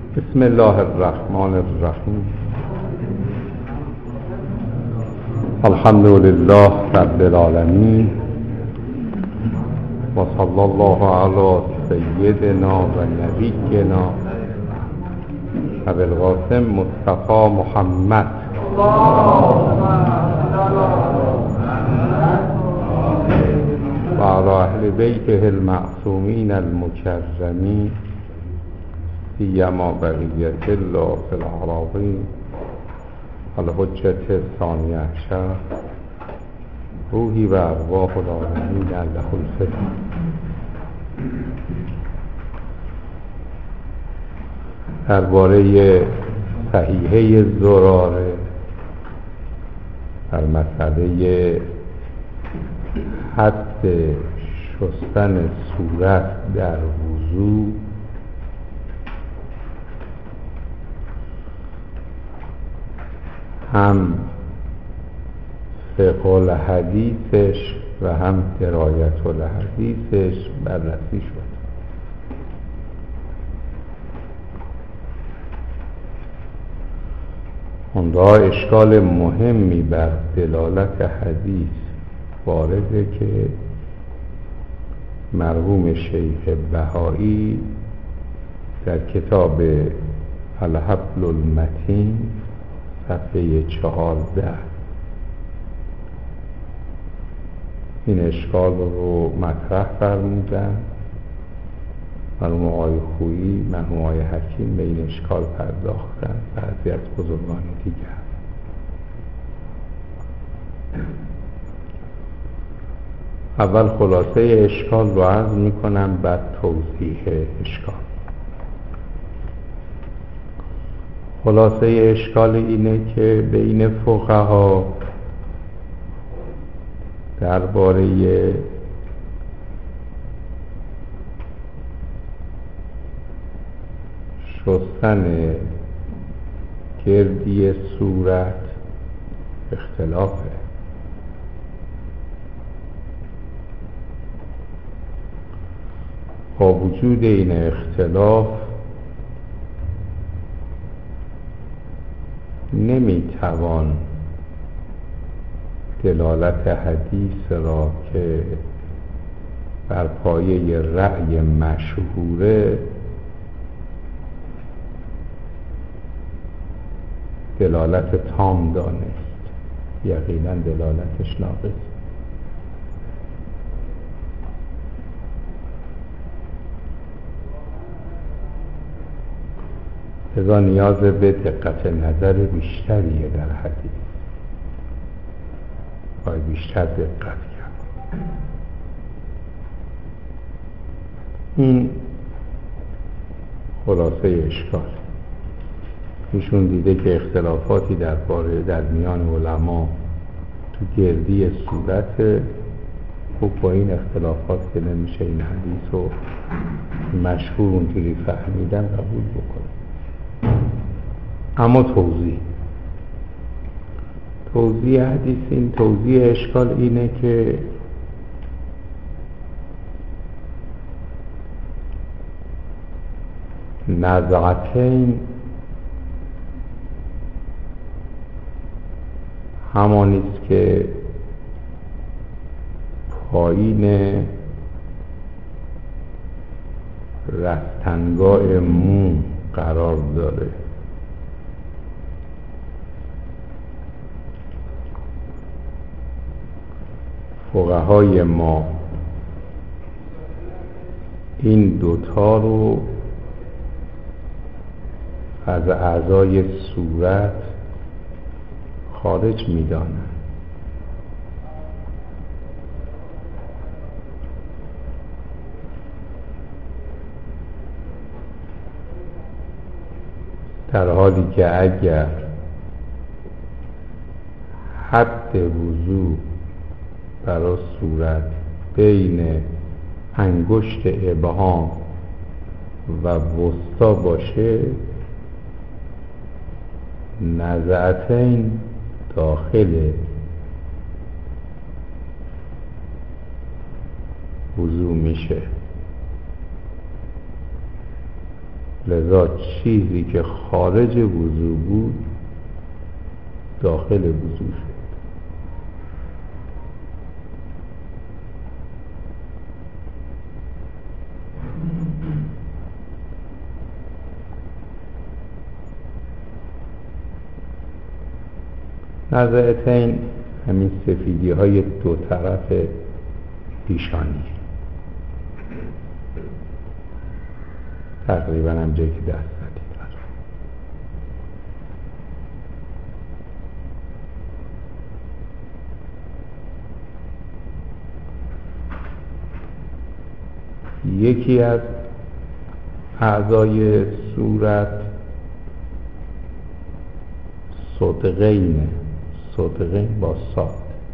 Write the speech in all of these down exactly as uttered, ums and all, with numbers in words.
بسم الله الرحمن الرحیم. الحمد لله رب العالمین و صلی الله علی سیدنا و نبینا ابی القاسم مصطفی محمد و علی اهل بیته المعصومین المکرمین سیما بقیت الله فی الاراضین الحجة الثانی عشر روحی و ارواح العالمین له الفدا. درباره صحیحه زراره در مسئله حد شستن صورت در وضو هم فقه الحدیثش و هم درایت الحدیثش بررسی شد. اونجا اشکال مهمی بر دلالت حدیث وارده که مرحوم شیخ بهایی در کتاب الحبل المتین صفحه چهارده این اشکال رو مطرح فرمودن. مرحوم آقای خویی، مرحوم آقای حکیم به این اشکال پرداختن، بعضی از بزرگان دیگر. اول خلاصه اشکال رو عرض میکنم، بعد توضیح اشکال. خلاصه اشکال اینه که بین فقها درباره شستن گردی صورت اختلافه. با وجود این اختلاف نمیتوان دلالت حدیث را که بر پایه رأی مشهوره دلالت تام دانست. یقینا دلالتش ناقص. لذا نیاز به دقت نظر بیشتریه در حدیث، باید بیشتر دقت کرد. این خلاصه اشکال. ایشون دیده که اختلافاتی در باره در میان علما تو گردی صورت، خب با این اختلافات که نمیشه این حدیث رو مشهور اونجوری فهمیدن قبول بکنه. اما توضیح توضیح حدیث این توضیح اشکال اینه که نزعتین همانیست که پایین رستنگاه مو قرار داره. فقهای ما این دوتا رو از اعضای صورت خارج می‌دانند. در حالی که اگر حد وضو برای صورت بین انگشت ابهام و وسطا باشه، نزعتین داخل وضو میشه. لذا چیزی که خارج وضو بود داخل وضو شد. نزعتین همین سفیدی های دو طرف پیشانی، تقریبا هم جایی که دست زدید. یکی از اعضای صورت صدغینه، صدغین با صاد.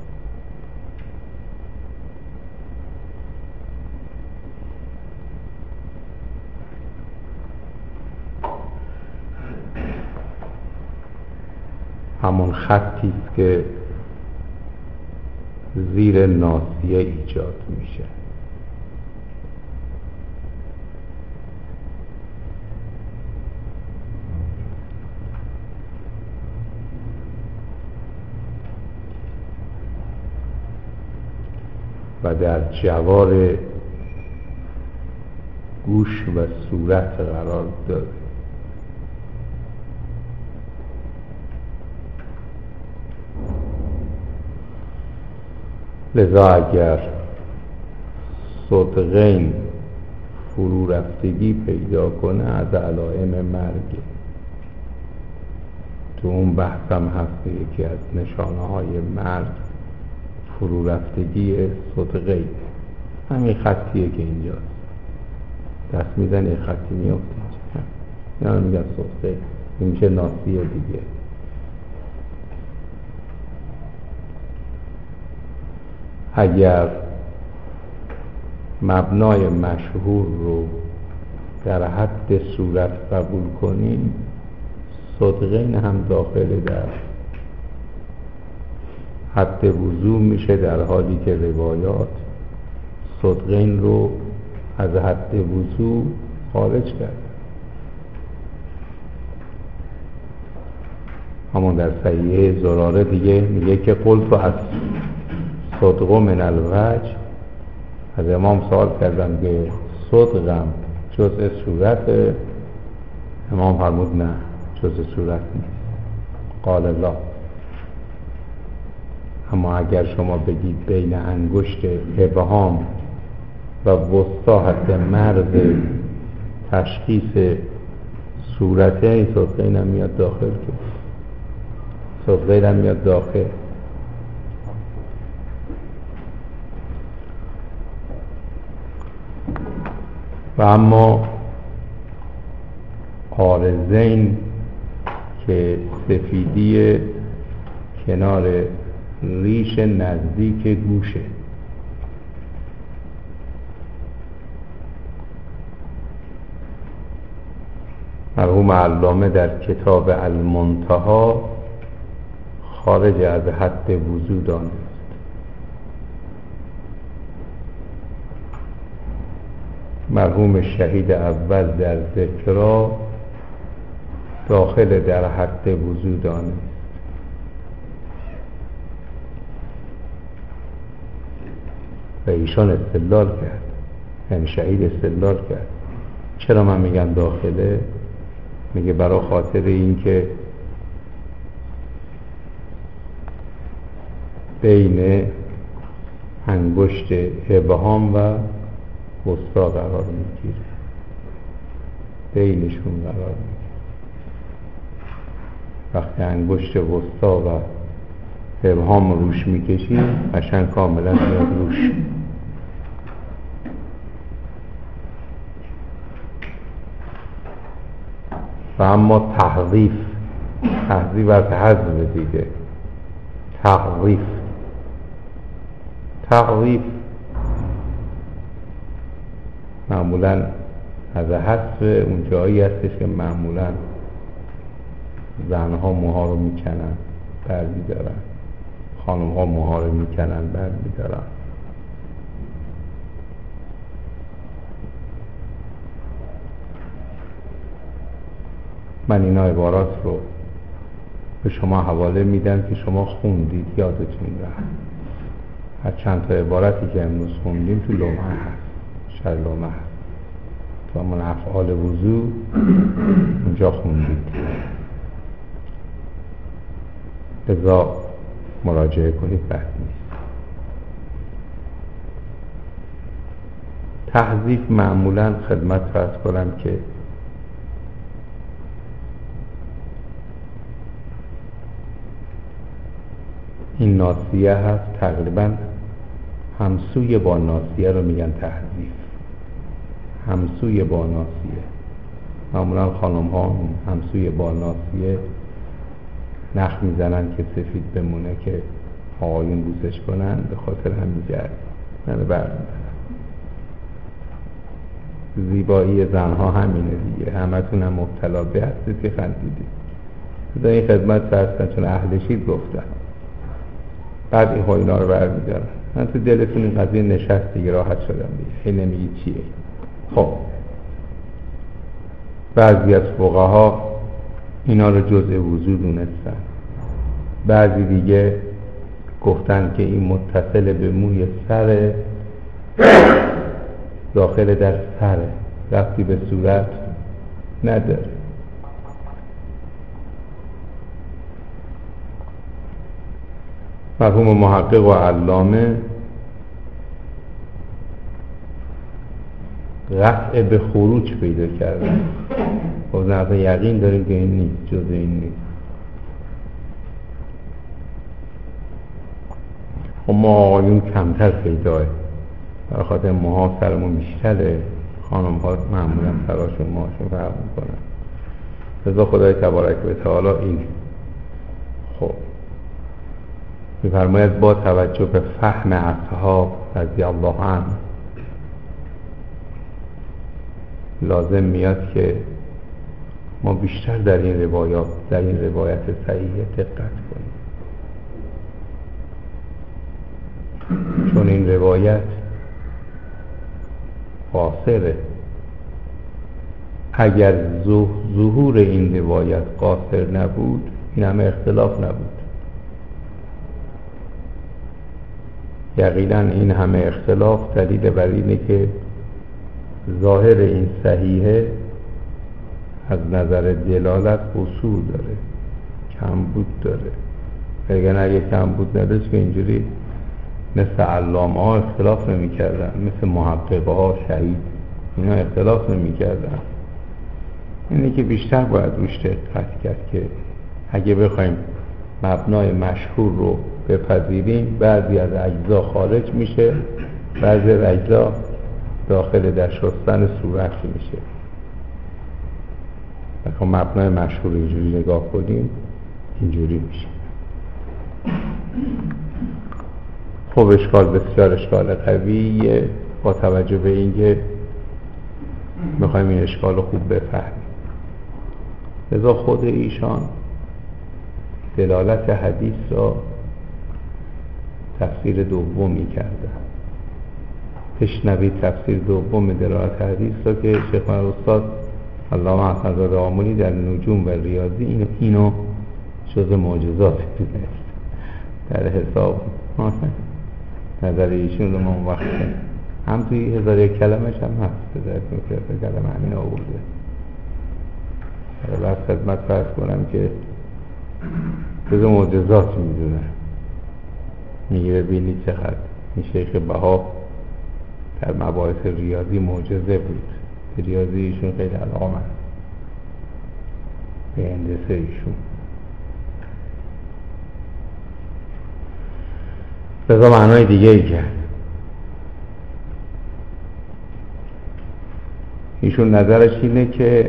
همون خطی است که زیر ناصیه ایجاد میشه. و در جوار گوش و صورت قرار داره. لذا اگر صدغین فرو رفتگی پیدا کنه از علائم مرگ. تو اون بحثم هست یکی از نشانه های مرگ فرو رفتگی صدغین. همین خطیه که اینجاست، دست میزن یه خطی میفته اینجا، یعنی میگن صدغین. این میشه ناصیه دیگه. اگر مبنای مشهور رو در حد صورت قبول کنیم، صدغین هم داخل در حد وضو میشه، در حالی که روایات صدغین رو از حد وضو خارج کرد. همون در صحیحه زراره دیگه میگه که قلت از صدغ من الوجه، از امام سوال کردم که صدغم جزء صورت؟ امام فرمود نه، جزء صورت نیست. قال الله. اما اگر شما بگید بین انگشت ابهام و وسطا حد مرز تشخیص صورته، این صدغین هم میاد داخل، که صدغین هم میاد داخل. و اما عارضین که سفیدی کنار ریش نزدیک گوشه، مرحوم علامه در کتاب المنتها خارج از حد وضو دانست. مرحوم شهید اول در ذکرا داخل در حد وضو دانست. و ایشان استدلال کرد، یعنی شهید استدلال کرد. چرا من میگم داخله؟ میگه برای خاطر این که بین انگشت ابهام و وسطا قرار میگیره، بینشون قرار میگیره. وقتی انگشت وسطا و ابهام روش میکشی قشنگ کاملا میاد روش. و اما تحریف، تحریف از حذف دیگه، تحریف تحریف معمولا از حذف اون جایی هستش که معمولا زنها موها رو میکنن بر میدارن، خانمها موها رو میکنن بر میدارن. من اینا عبارات رو به شما حواله میدم که شما خوندید، یادتون رفت. هر چند تا عبارتی که امروز خوندیم تو لوحه هست، شر لوحه هست، تو همون افعال وضو اونجا خوندید. لذا مراجعه کنید، بد نیست. تحذیف معمولا خدمت فرض کنم که این ناسیه هست، تقریبا همسوی با ناسیه رو میگن تحذیف. همسوی با ناسیه، معمولا خانم ها همسوی با ناسیه نخ میزنن که سفید بمونه که آقایون بوسش کنن، به خاطر همین جرد من برمیدارم. زیبایی زنها همینه دیگه، همتون هم مبتلا به هستید که خندیدید. در این خدمت فرستن چون اهلشید گفتن، بعد این ها اینا رو برمیدارن. من تو دلتون این قضیه نشست دیگه، راحت شدم دیگه، هی نمیگی چیه. خب بعضی از فقها اینا رو جزء وضو دونستن، بعضی دیگه گفتن که این متصل به موی سر، داخل در سره، ربطی به صورت نداره. مرحوم محقق و علامه قطع به خروج پیدا کردن. خب نه یقین داریم که این نیست، جز این نیست. خب ما آقایون کمتر پیداه، برای خاطر ماها سرمون بیشتره، خانم ها معمولا سراشون ماهاشون فرق میکنن. رضا خدای تبارک و تعالی این خب میفرماید با توجه به فهم اصحاب رضی الله عنه لازم میاد که ما بیشتر در این روایات، در این روایت صحیحه دقت کنیم، چون این روایت قاصره. اگر ظهور این روایت قاصر نبود این همه اختلاف نبود. یقینا این همه اختلاف دلیل بر اینه که ظاهر این صحیحه از نظر دلالت قصور داره، کمبود داره. اگر اگه کمبود نداشت که اینجوری مثل علامه ها اختلاف نمی کردن، مثل محققه ها، شهید اینا اختلاف نمی کردن. اینه که بیشتر باید روش دقت کرد که اگه بخوایم مبنای مشهور رو بپذیریم، بعضی از اجزا خارج میشه، بعضی از اجزا داخل در شستن صورت میشه. اگه مبنای مشهور اینجوری نگاه کنیم اینجوری میشه. خب اشکال بسیار اشکال قویه، با توجه به اینکه میخوایم این اشکال رو خوب بفهمیم. لذا خود ایشان دلالت حدیث را تفسیر دومی کرده. بشنوید تفسیر دوم دلالت حدیث را که شیخ استاد علامه حسن‌زاده آملی در نجوم و ریاضی اینو, اینو جز معجزات دونست. در حساب نظر ایشون رو ما وقت هم توی هزار یک کلمش هم هست، در کنکرت کلمه همین آورده. بس خدمت فرض کنم که جز معجزات میدونه. میگه ببینید چقدر این شیخ بها در مباحث ریاضی معجزه بود. ریاضی ایشون خیلی علامه به هندسه ایشون. بذار معنای دیگه ای کرد. ایشون نظرش اینه که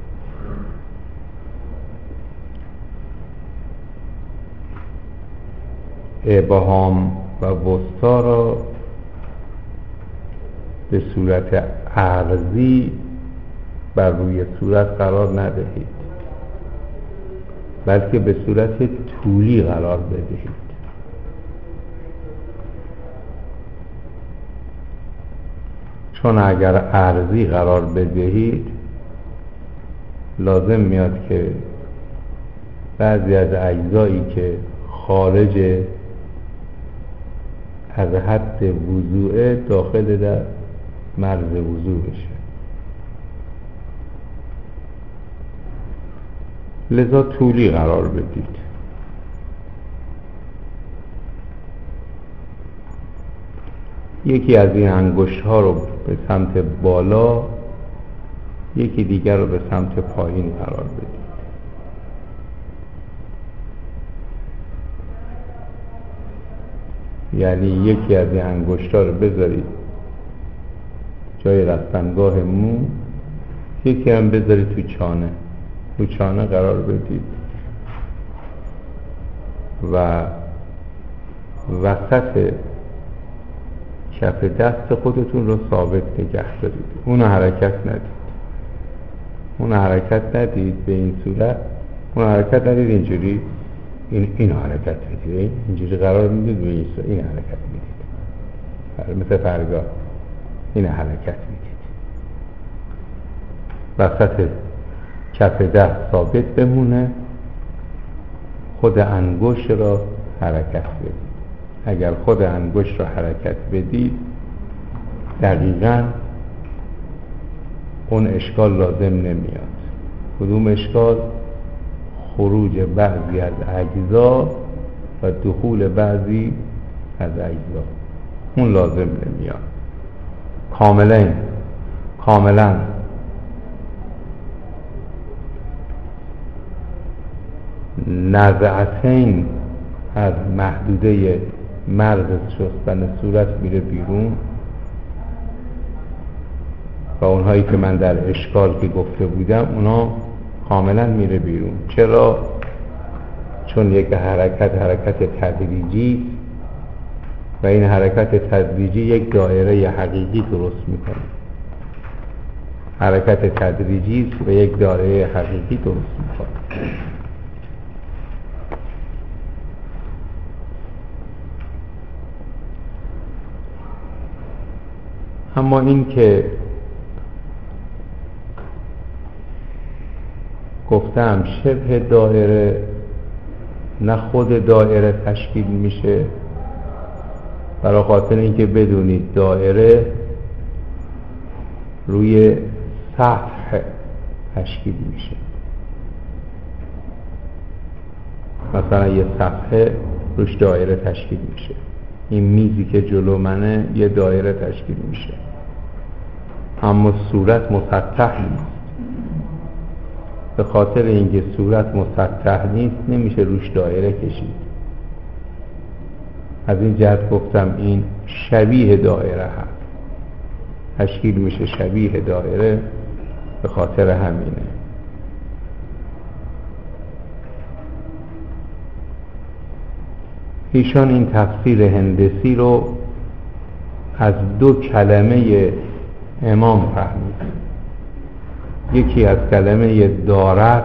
ابهام و وسطا را به صورت عرضی بر روی صورت قرار ندهید، بلکه به صورت طولی قرار بدهید. چون اگر عرضی قرار بدهید لازم میاد که بعضی از اجزایی که خارج از حد وضوعه داخل در مرز وضوع بشه. لذا طولی قرار بدید. یکی از این انگشت ها رو به سمت بالا، یکی دیگر رو به سمت پایین قرار بدید. یعنی یکی از این انگشت ها رو بذارید جای رفتنگاه مو، یکی هم بذارید تو چانه، تو چانه قرار بدید و وسط کف دست خودتون رو ثابت نگه دارید. اون حرکت ندید، اون حرکت ندید به این صورت، اون حرکت ندید اینجوری، این این حرکت میدید، اینجوری قرار میدید به این صورت، این حرکت میدید، مثل فرگاه این حرکت میدید. وسط کف دست ثابت بمونه، خود انگشت را حرکت بدید. اگر خود انگشت را حرکت بدید دقیقاً اون اشکال لازم نمیاد. کدوم اشکال؟ خروج بعضی از اجزا و دخول بعضی از اجزا، اون لازم نمیاد. کاملا کاملا نزعتین از محدوده مرز شستن صورت میره بیرون و اونهایی که من در اشکال که گفته بودم اونا کاملا میره بیرون. چرا؟ چون یک حرکت حرکت تدریجی و این حرکت تدریجی یک دایره حقیقی درست میکنه. حرکت تدریجی و یک دایره حقیقی درست میکنه. اما این که گفتم شبه دایره نه خود دایره تشکیل میشه، برای خاطر اینکه بدونید دایره روی سطح تشکیل میشه. مثلا یه صفحه روش دایره تشکیل میشه، این میزی که جلو منه یه دایره تشکیل میشه، اما صورت مسطح نیست. به خاطر اینکه صورت مسطح نیست نمیشه روش دایره کشید. از این جهت گفتم این شبیه دایره هست، تشکیل میشه شبیه دایره، به خاطر همینه. ایشان این تفسیر هندسی رو از دو کلمه امام فهمید. یکی از کلمه دارت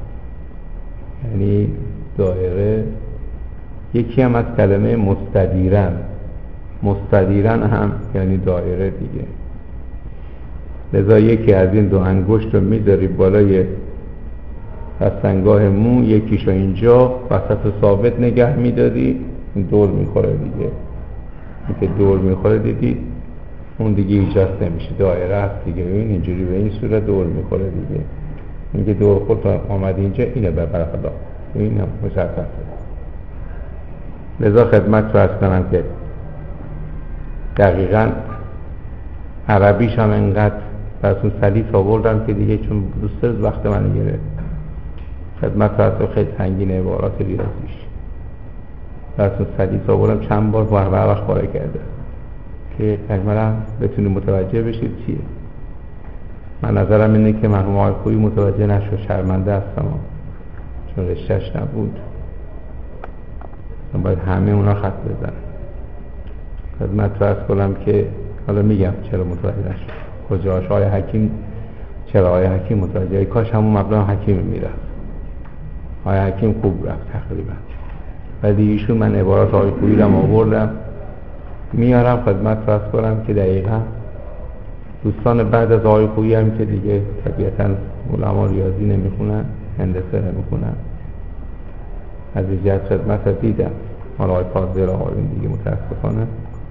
یعنی دایره، یکی هم از کلمه مستدیرن. مستدیرن هم یعنی دایره دیگه. لذا یکی از این دو انگشت رو میذاری بالای رستنگاه مو، یکیشو اینجا وسط ثابت نگه میداری، دور میخوره دیگه. این که دور میخوره دیدی اون دیگه ایجاست نمیشه، دایره است دیگه. این اینجوری به این صورت دور میخوره دیگه. این که دور خود آمد اینجا، اینه به برخلا، این هم مشخصه. لذا خدمت رو از کنم که دقیقاً عربیش هم انقدر براتون سلیس آوردم که دیگه چون دوست دارید وقت من گرفت. خدمت رو خیلی سنگین عبارات ریاضیش براتون سلیس آوردم، چند بار با هر وقت پاره کرده که کاملا بتونید متوجه بشید چیه. من نظرم اینه که مرحوم آقای خویی متوجه نشد، شرمنده هستم چون رشته‌اش نبود. من باید همه اونا خط بزنم. خدمت رو عرض کنم که حالا میگم چرا متوجه نشد، کجاش آقای حکیم، چرا آقای حکیم متوجه، کاش همون مبلغ حکیم میرفت. آقای حکیم خوب رفت تقریبا، ولی ایشون من عبارات آقای خویی رو آوردم میارم خدمت رو عرض کنم که دقیقا دوستان بعد از آقای خویی هم که دیگه طبیعتاً علما ریاضی نمیخونن، هندسه نمیخونن. از این جهت خدمت رو دیدم. حالا آقای فاضل آقایون دیگه متاسفانه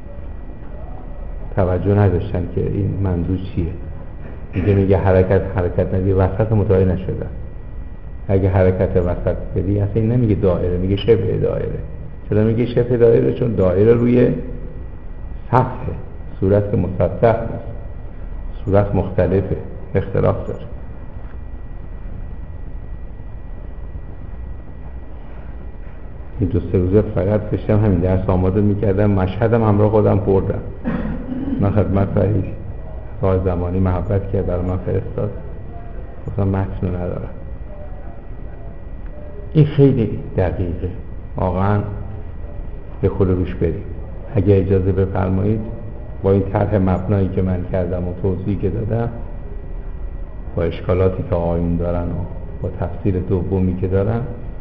توجه نداشتن که این منظور چیه. دیگه میگه حرکت حرکت ندی، وسط متوجه نشدن. اگه حرکت وسط بدی اصلا این نمیگه دایره، میگه شبه دایره. چرا میگه شبه دایره؟ چون دایره روی سطح، صورت که مسطح نیست، صورت مختلفه، اختلاف داره. این دو سه روزه فقط داشتم همین درس آماده میکردم، مشهدم همراه خودم بردم. من خدمت رئیس آقای زمانی محبت کرد برای من فرستاد، گفتم متن ندارم. این خیلی دقیقه، واقعا به خود روش بریم. اگه اجازه بفرمایید با این طرح مبنایی که من کردم و توضیحی که دادم، با اشکالاتی که آقایون دارن و با تفسیر دومی که دارن،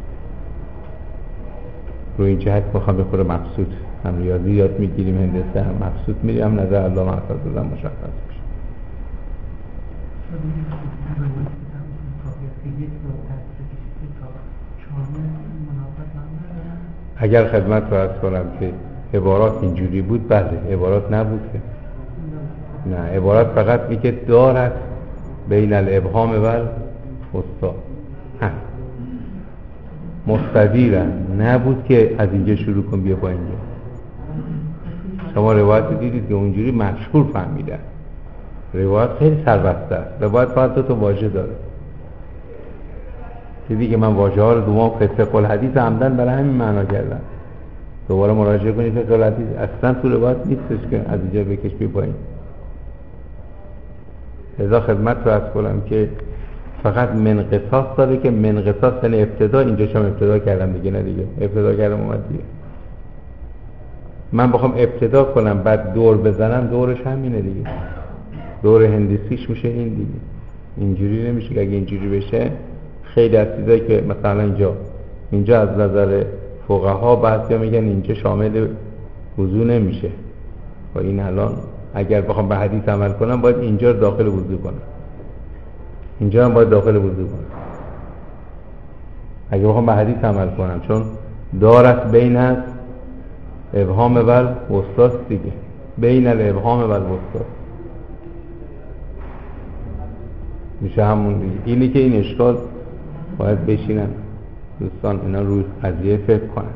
روی این جهت میخوام به خود مقصود هم ریاضی یاد میگیریم، هندسه هم مقصود میریم، نظر الله محفظ بودم مشخص میشه. اگر خدمت رو عرض کنم که عبارات اینجوری بود، بله عبارات نبود که نه، عبارات فقط میگه دارد بین الابهام و الوسطی، مستدیرن، نبود که از اینجا شروع کن بیا با اینجا. شما روایت دیدید که اونجوری مشهور فهمیدن. روایت خیلی سربسته است، روایت فقط دو تا واژه داره. دیدی که من واژه ها رو دوام فقه الحدیث عمدن برای همین معنا کردم. دوباره مراجعه کنید فقه الحدیث اصلا تو روایت نیستش که از اینجا بکش بیا پایین. لذا خدمت رو عرض کنم که فقط من قصاص داره که من قصاص یعنی ابتدا، اینجا شما ابتدا کردم دیگه، نه دیگه ابتدا کردم اومد دیگه. من بخوام ابتدا کنم بعد دور بزنم، دورش همینه دیگه، دور هندسیش میشه این دیگه. اینجوری نمیشه که اگه اینجوری بشه خیلی از چیزایی که مثلا اینجا اینجا از نظر فقها بعضیا میگن اینجا شامل وضو نمیشه. و این الان اگر بخوام به حدیث عمل کنم باید اینجا رو داخل وضو کنم، اینجا هم باید داخل وضو کنم اگه بخوام به حدیث عمل کنم، چون دارت بین است ابهام و الوسطی دیگه، بین الابهام و الوسطی میشه همون دیگه. اینی که این اشکال باید بشینن دوستان اینا روی قضیه فکر کنن.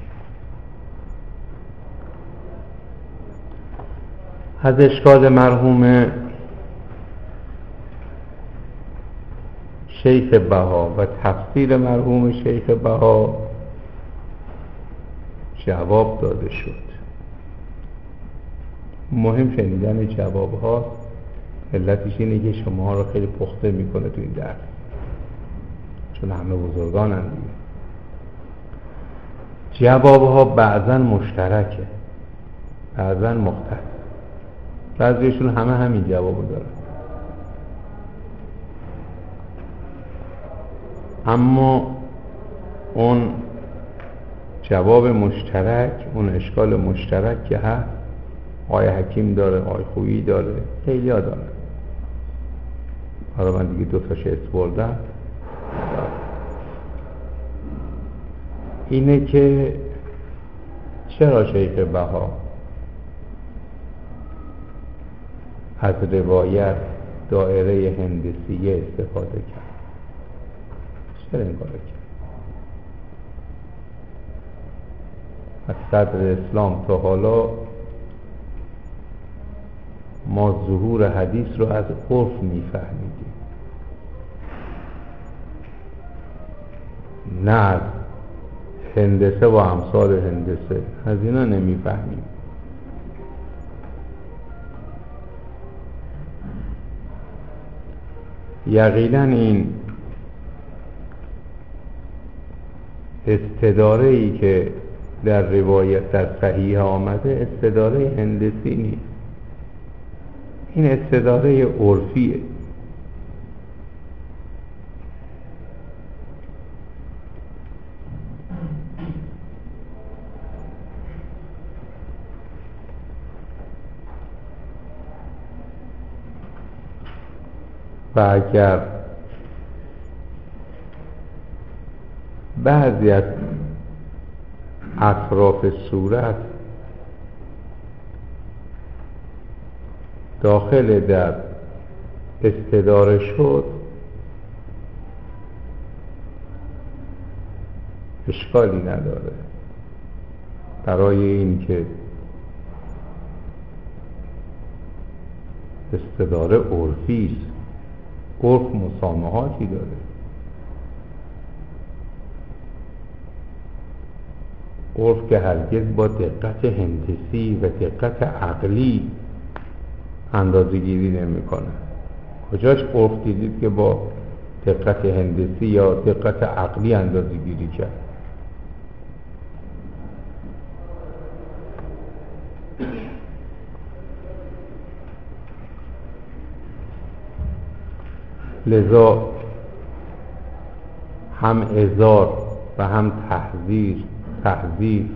از اشکال مرحوم شیخ بها و تفسیر مرحوم شیخ بها جواب داده شد. مهم شنیدن جواب ها، علتش اینه که شما رو خیلی پخته میکنه تو این درس، چون همه بزرگان هم دیگه. جواب ها بعضا مشترکه، بعضا مختص، بعضیشون همه همین جوابو دارن، اما اون جواب مشترک، اون اشکال مشترک که هست، آقای حکیم داره، آقای خویی داره، خیلی ها داره. حالا من دیگه دو تاش اسم بردم. اینه که چرا شیخ بها از روایت دایره هندسیه استفاده کرد؟ چرا این کار کرد؟ از صدر اسلام تا حالا ما ظهور حدیث رو از عرف میفهمیدیم، نه از هندسه و امثال هندسه، از اینا نمیفهمیم. یقینا این استداره ای که در روایت در صحیح آمده استداره هندسی نیست، این استداره عرفیه. و اگر بعضی از اطراف صورت داخل در استداره شد، اشکالی نداره برای این که استداره عرفی است. عرف مسامحاتی داره. عرف که هرگز با دقت هندسی و دقت عقلی اندازه گیری نمی کنه. کجاش عرف دیدید که با دقت هندسی یا دقت عقلی اندازه گیری کرد؟ لذا هم ازار و هم تحذیر تحذیر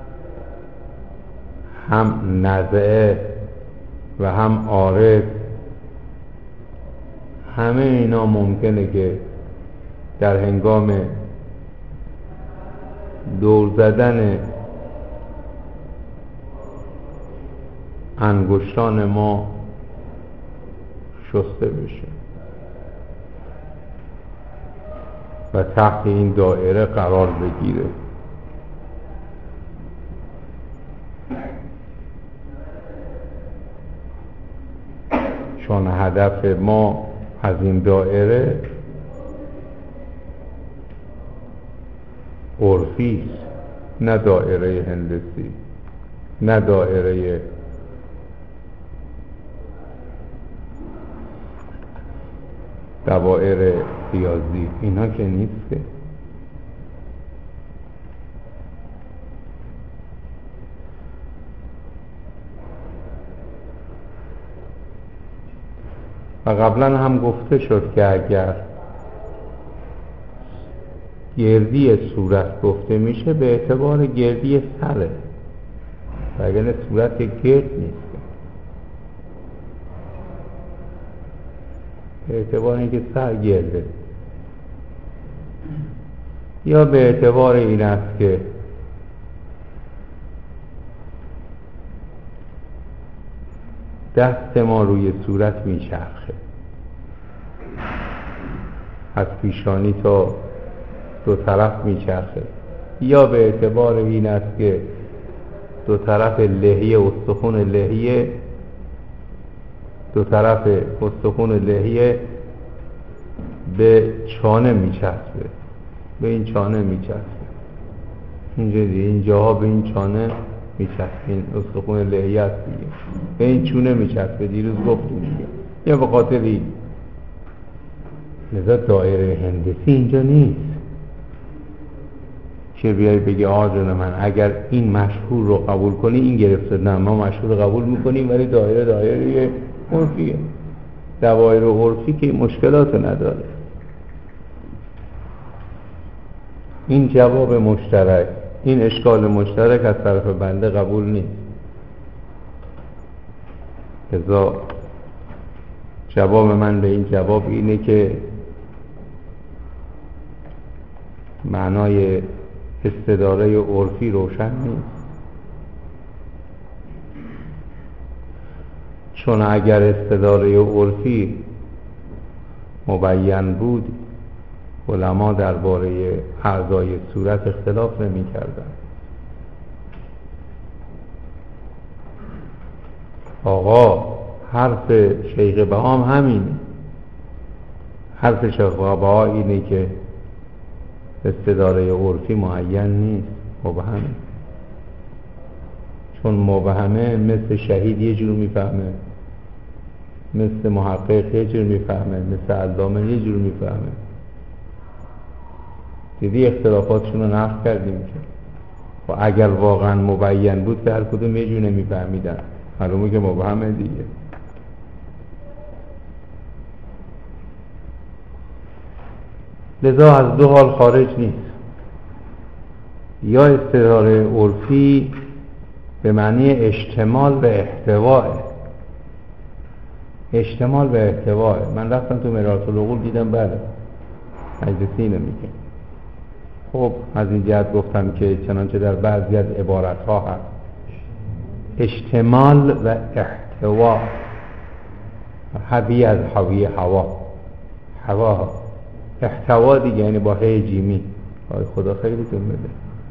هم نزعه و هم عارض، همه اینا ممکنه که در هنگام دور زدن انگشتان ما شسته بشه و تحت این دایره قرار بگیره. چون هدف ما از این دایره عرفی است، نه دایره هندسی، نه دایره دوائر ریاضی، اینا که نیست که. و قبلا هم گفته شد که اگر گردی صورت گفته میشه به اعتبار گردی سره، و اگر صورت گرد نیست به اعتبار اینکه سر گرده، یا به اعتبار این است که دست ما روی صورت میچرخه از پیشانی تا دو طرف میچرخه، یا به اعتبار این است که دو طرف لحیه استخون لحیه دو طرف استخون لحیه به چانه میچسبه، به این چانه میچسبه، اینجا دیگه اینجاها به این چانه میچسبه، این استخون لحیه است دیگه، به این چونه میچسبه. دیروز گفتیم دیگه، یا به خاطر این. لذا دایره هندسی اینجا نیست که بیایی بگی آه جون من اگر این مشهور رو قبول کنی این گرفته. نه، ما مشهور رو قبول میکنیم ولی دایره دایره عرفیه. دوایر عرفی که مشکلات نداره. این جواب مشترک، این اشکال مشترک از طرف بنده قبول نیست. لذا جواب من به این جواب اینه که معنای استداره عرفی روشن نیست، چون اگر استداره عرفی مبین بود علما درباره اعضای صورت اختلاف نمی کردن. آقا حرف شیخ بهام همینه، حرف شیخ بهام اینه که استداره عرفی معین نیست، مبهمه. چون مبهمه مثل شهید یه جور میفهمه، مثل محقق یه جور میفهمه، مثل علامه یه جور میفهمه. دیدی اختلافاتشون رو نقل کردیم که و اگر واقعا مبین بود که هر کدوم یه جور نمیفهمیدن، معلومه که مبهمه دیگه. لذا از دو حال خارج نیست، یا استداره عرفی به معنی اشتمال به احتواه، اشتمال به احتواه. من رفتم تو مرآة العقول دیدم بله مجلسی اینو میگه خب از این جهت گفتم که چنانچه در بعضی از عبارت‌ها هست اشتمال و احتوا، حوی از حوی هوا، هوا احتوا دیگه یعنی با هی جیمی. آی خدا خیلیتون بده.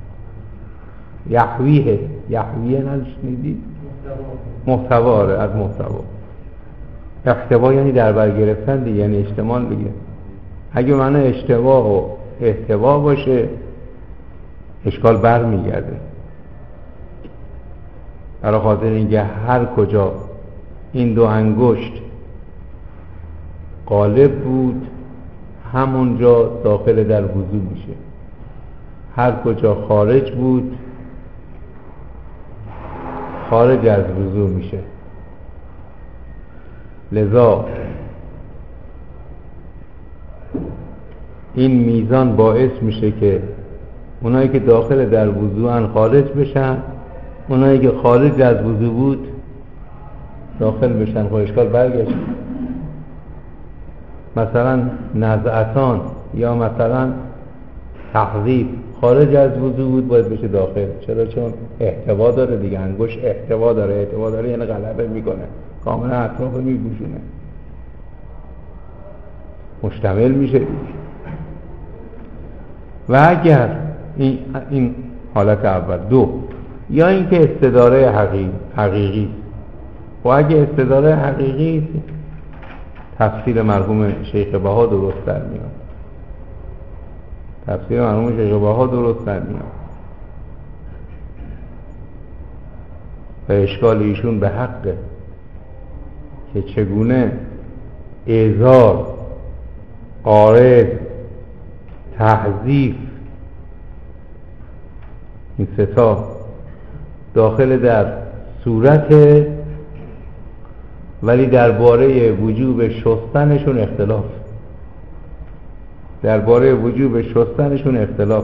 یحویه، یحویه نشنیدید؟ محتوا. آره از محتوا. احتوا یعنی در بر گرفتن دیگه، یعنی اشتمال دیگه. اگه معنی اشتوا و احتوا باشه اشکال بر میگرده. برای خاطر اینکه هر کجا این دو انگشت غالب بود همونجا داخل در وضو میشه، هر کجا خارج بود خارج از وضو میشه. لذا این میزان باعث میشه که اونایی که داخل در وضو ان خارج بشن، اونایی که خارج از وضو بود داخل بشن. خب اشکال برگشت. مثلا نزعتان یا مثلا تحذیب خارج از وضو بود باید بشه داخل. چرا؟ چون احتوا داره دیگه، انگشت احتوا داره. احتوا داره یعنی غلبه میکنه، کاملا اطراف میپوشونه، مشتمل میشه دیگه. و اگر این, این حالت اول. دو، یا اینکه استداره حقیقی حقیقی و اگه استداره حقیقی تفسیر مرحوم شیخ بها درست در میاد. تفسیر مرحوم شیخ بها درست در میاد و اشکال ایشون به حقه که چگونه اعزار، قارض، تحذیف این ستا داخل در صورت، ولی درباره وجوب شستنشون اختلاف. درباره وجوب شستنشون اختلاف.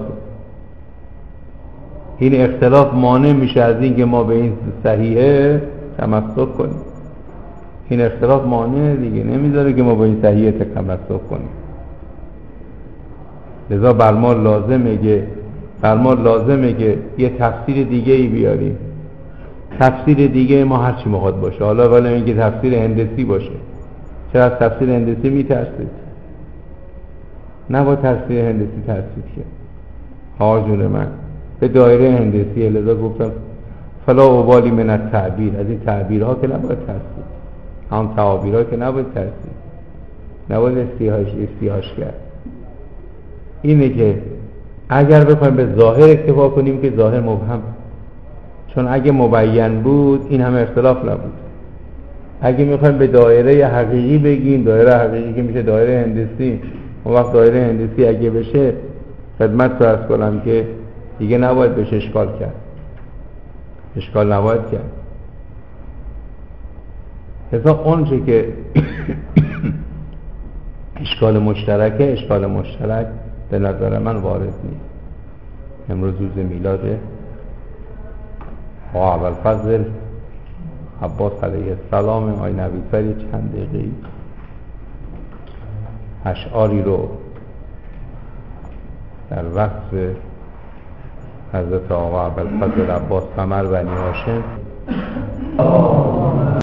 این اختلاف مانع میشه از این که ما به این صحیحه تمسک کنیم. این اختلاف مانع دیگه نمیذاره که ما به این صحیحه تمسک کنیم. لذا بر ما لازمه که بر ما لازمه که یه تفسیر دیگه ای بیاریم. تفسیر دیگه ما هر چی میخواد باشه، حالا ولی اینکه تفسیر هندسی باشه. چرا از تفسیر هندسی میترسید؟ نه با تفسیر هندسی ترسید که ها جون من به دایره هندسی. لذا گفتم فلا ابالی من التعبیر، از این تعبیرها که نباید ترسید، هم تعابیرها که نباید ترسید، نباید استیهاش استیهاش کرد. اینه که اگر بخوایم به ظاهر اکتفا کنیم که ظاهر مبهم، چون اگه مبین بود این همه اختلاف نبود. اگه میخوایم به دایره حقیقی بگیم، دایره حقیقی که میشه دایره هندسی، اون وقت دایره هندسی اگه بشه خدمت تو عرض کنم که دیگه نباید بشه اشکال کرد، اشکال نباید کرد. حساب اون چه که اشکال مشترکه، اشکال مشترک به نظر من وارد نیست. امروز روز میلاده آقا ابوالفضل عباس علیه السلام. آی نویسری چند دقیقی اشعاری رو در وصف حضرت آقا ابوالفضل عباس قمر بنی هاشم